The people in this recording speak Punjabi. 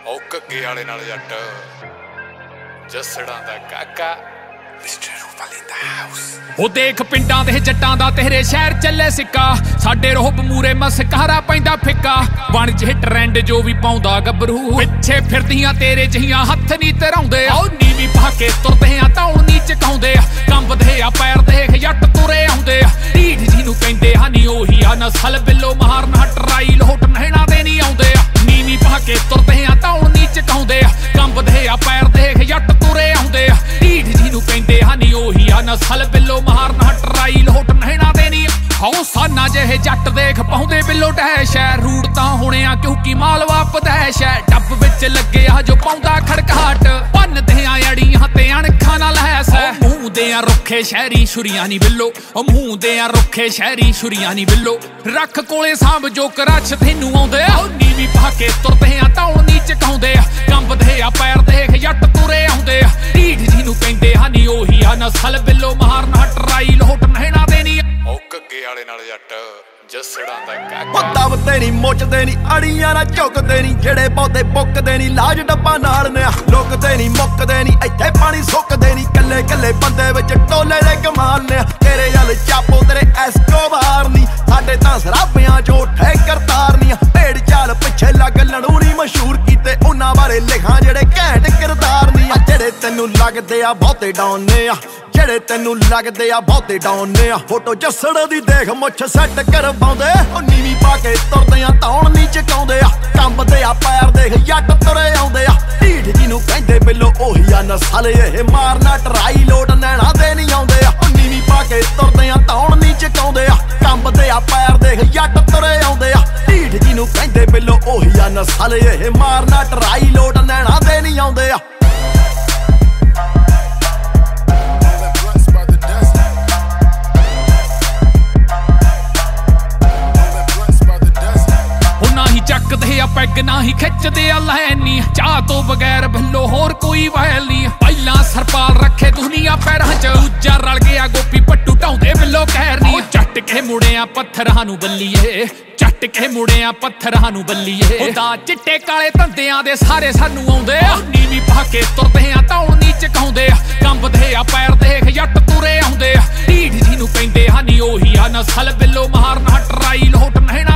ਉਹ ਘੱਗੇ ਵਾਲੇ ਨਾਲ ਜੱਟ ਜੱਸੜਾਂ ਦਾ ਕਾਕਾ ਮਿਸਟਰ ਰੂਪਲ ਇਨ ਦਾ ਹਾਊਸ। ਉਹ ਦੇਖ ਪਿੰਡਾਂ ਦੇ ਜੱਟਾਂ ਦਾ ਤੇਰੇ ਸ਼ਹਿਰ ਚੱਲੇ ਸਿੱਕਾ, ਸਾਡੇ ਰੋਹਬ ਮੂਰੇ ਮਸਕਾਰਾ ਪੈਂਦਾ ਫਿੱਕਾ। ਬਣ ਜੇ ਟ੍ਰੈਂਡ ਜੋ ਵੀ ਪਾਉਂਦਾ ਗੱਭਰੂ, ਪਿੱਛੇ ਫਿਰਦੀਆਂ ਤੇਰੇ ਜਹੀਆਂ ਹੱਥ ਨਹੀਂ ਧਰਾਉਂਦੇ। ਉਹ ਨੀਵੀਂ ਪਾ ਕੇ ਤੁਰਦੇ ਆ ਧੌਣ ਨੀ ਚਕਾਉਂਦੇ, ਕੰਬਦੇ ਆ ਪੈਰ ਦੇਖ ਜੱਟ ਤੁਰੇ ਆਉਂਦੇ। ਢੀਠ ਜੀ ਨੂੰ ਕਹਿੰਦੇ ਆ ਨੀ ਉਹੀ ਆ ਨਸਲ ਬਿੱਲੋ ਮਾਰਨ ਟਰਾਈ ਲੋਟ ਨਹਿਣਾ ਦੇ ਨਹੀਂ ਆਉਂਦੇ। ਨੀਵੀਂ ਪਾ ਕੇ ਤੁਰਦੇ ਆ ਧੌਣ ਨੀ ਚਕਾਉਂਦੇ, ਕੰਬਦੇ ਆ ਪੈਰ ਦੇਖ ਜੱਟ ਤੁਰੇ ਆਉਂਦੇ। ਢੀਠ ਜੀ ਨੂੰ ਕਹਿੰਦੇ ਆ ਨੀ ਉਹੀ ਆ ਨਸਲ ਬਿੱਲੋ ਮਾਰਨ ਟਰਾਈ ਲੋਟ ਨਹਿਣਾ ਦੇ ਨਹੀਂ। ਹਉ ਸਾਨਾ ਜਿਹੇ ਜੱਟ ਦੇਖ ਪਾਉਂਦੇ ਬਿੱਲੋ ਡੈਸ਼ ਹੈ, ਰੂੜ ਤਾਂ ਹੋਣੇ ਆ ਕਿਉਂਕਿ ਮਾਲਵਾ ਪਦੈਸ਼ ਹੈ। ਡੱਬ ਵਿੱਚ ਲੱਗਿਆ ਜੋ ਪਾਉਂਦਾ ਖੜਕਾਟ, ਭੰਨਦੇ ਆ ਅੜੀਆਂ ਤੇ ਅਣਖਾਂ ਨਾਲ ਹੈਸ ਹੈ। ਮੂੰਹ ਦੇ ਆ ਰੁੱਖੇ ਸ਼ਹਿਰੀ ਛੁਰੀਆਂ ਨੀ ਬਿੱਲੋ, ਉਹ ਮੂੰਹ ਦੇ ਆ ਰੁੱਖੇ ਸ਼ਹਿਰੀ ਛੁਰੀਆਂ ਨੀ ਬਿੱਲੋ। ਰੱਖ ਕੋਲੇ ਸਾਂਭ ਜੋ ਕਰਛ ਤੈਨੂੰ ਆਉਂਦੇ, ਉਹ ਨੀਵੀਂ ਪਾ ਕੇ ਤੁਰਦੇ ਆ ਧੌਣ ਨੀ ਚਕਾਉਂਦੇ, ਕੰਬਦੇ ਆ ਪੈਰ ਦੇਖ ਜੱਟ ਤੁਰੇ ਆਉਂਦੇ। ਢੀਠ ਜੀ ਨੂੰ ਕਹਿੰਦੇ ਆ ਨੀ ਉਹੀ ਆ ਨਸਲ ਬਿੱਲੋ ਮਾਰਨ ਟਰਾਈ ਲੋਟ ਨਹਿਣਾ ਦੇ ਨਹੀਂ। ਉਹ ਘੱਗੇ ਵਾਲੇ ਨਾਲ ਜੱਟ ਜੱਸੜਾਂ ਦਾ ਕਾਕਾ। ਦਬਦੇ ਨੀ ਮੁੱਚਦੇ ਨੀ ਅੜੀਆਂ ਨਾ ਝੁਕਦੇ ਨੀ, ਜਿਹੜੇ ਪੌਦੇ ਪੁੱਕਦੇ ਨੀ ਲਾਜ ਡੱਬਾ ਨਾਲ ਨੇ। ਲੁਕਦੇ ਨੀ ਮੁੱਕਦੇ ਨੀ ਇੱਥੇ ਪਾਣੀ ਸੁੱਕਦੇ ਨੀ, ਕੱਲੇ ਕੱਲੇ ਬੰਦੇ ਵਿੱਚ ਟੋਲੇ ਦੇ ਕਮਾਲ ਨੇ। ਤੇਰੇ ਵੱਲ ਚਾਪੋ ਤੇਰੇ ਐਸਕੋਬਾਰ ਨੀ, ਸਾਡੇ ਤਾਂ ਸਰਾਬਿਆਂ ਚੋਂ ਠੇ ਕਰਤਾਰ ਨੀ। ਢੇੜ ਚਾਲ ਪਿੱਛੇ ਲੱਗ ਲੜੂਰੀ ਮਸ਼ਹੂਰ ਕੀਤੇ, ਉਹਨਾਂ ਬਾਰੇ ਲਿਖਾਂ ਜਿਹੜੇ ਘੈਂਟ ਕਿਰਦਾਰ ਨੀ। ਜਿਹੜੇ ਤੈਨੂੰ ਲੱਗਦੇ ਆ ਬਹੁਤੇ ਡਾਉਨੇ ਆ, ਜਿਹੜੇ ਤੈਨੂੰ ਲੱਗਦੇ ਆ ਬਹੁਤੇ ਡਾਉਨੇ ਆ। ਫੋਟੋ ਜੱਸੜ ਦੀ ਦੇਖ ਮੁੱਛ ਸੈੱਟ ਕਰਵਾਉਂਦੇ, ਉਹ ਨੀਵੀਂ ਪਾ ਕੇ ਤੁਰਦੇ ਆ ਧੌਣ ਨੀ ਚਕਾਉਂਦੇ ਆ, ਕੰਬਦੇ ਆ ਪੈਰ ਦੇਖ ਜੱਟ ਤੁਰੇ ਆਉਂਦੇ ਆ। ਢੀਠ ਜੀ ਨੂੰ ਕਹਿੰਦੇ ਬਿੱਲੋ ਉਹੀ ਆ ਨਸਲ, ਇਹ ਮਾਰਨਾ ਟਰਾਈ ਲੋਟ ਨੈਣਾ ਦੇ ਨਹੀਂ ਆਉਂਦੇ ਆ। ਉਹ ਨੀਵੀਂ ਪਾ ਕੇ ਤੁਰਦੇ ਆ ਧੌਣ ਨੀ ਚਕਾਉਂਦੇ ਆ, ਕੰਬਦੇ ਆ ਪੈਰ ਦੇਖ ਜੱਟ ਤੁਰੇ ਆਉਂਦੇ ਆ। ਢੀਠ ਜੀ ਨੂੰ ਕਹਿੰਦੇ ਬਿੱਲੋ ਉਹੀ ਆ ਨਸਲ, ਇਹ ਮਾਰਨਾ ਟਰਾਈ ਲੋਟ ਨੈਣਾ ਦੇ ਨਹੀਂ ਆਉਂਦੇ ਆ। ਚੱਕਦੇ ਆ ਪੈਗ ਨਾ ਹੀ ਖਿੱਚਦੇ ਆ ਲੈਨੀ, ਚਾਹ ਤੋਂ ਬਗੈਰ ਭੱਲੋ ਹੋਰ ਕੋਈ ਵੈਲ ਨੀ। ਪਹਿਲਾਂ ਸਰਪਾਲ ਰੱਖੇ ਦੁਨੀਆ ਪੈਰਾਂ ਚ, ਦੂਜਾ ਰਲ ਗਿਆ ਗੋਪੀ ਪੱਟੂ ਢਾਉਂਦੇ ਬਿੱਲੋ ਕਹਿਰ ਨੀ। ਚੱਟ ਕੇ ਮੁੜਿਆ ਪੱਥਰਾਂ ਨੂੰ ਬੱਲੀਏ, ਚੱਟ ਕੇ ਮੁੜਿਆ ਪੱਥਰਾਂ ਨੂੰ ਬੱਲੀਏ। ਉਹਦਾ ਚਿੱਟੇ ਕਾਲੇ ਧੰਦਿਆਂ ਦੇ ਸਾਰੇ ਸਾਨੂੰ ਆਉਂਦੇ ਆ, ਨੀਵੀਂ ਪਾ ਕੇ ਤੁਰਦੇ ਆ ਧੌਣ ਨੀ ਚਕਾਉਂਦੇ, ਕੰਬਦੇ ਆ ਪੈਰ ਦੇਖ ਜੱਟ ਤੁਰੇ ਆਉਂਦੇ। ਢੀਠ ਜੀ ਨੂੰ ਕਹਿੰਦੇ ਆ ਨੀ ਉਹੀ ਆ ਨਸਲ ਬਿੱਲੋ ਮਾਰਨ ਟਰਾਈ ਲੋਟ ਨਹਿਣਾ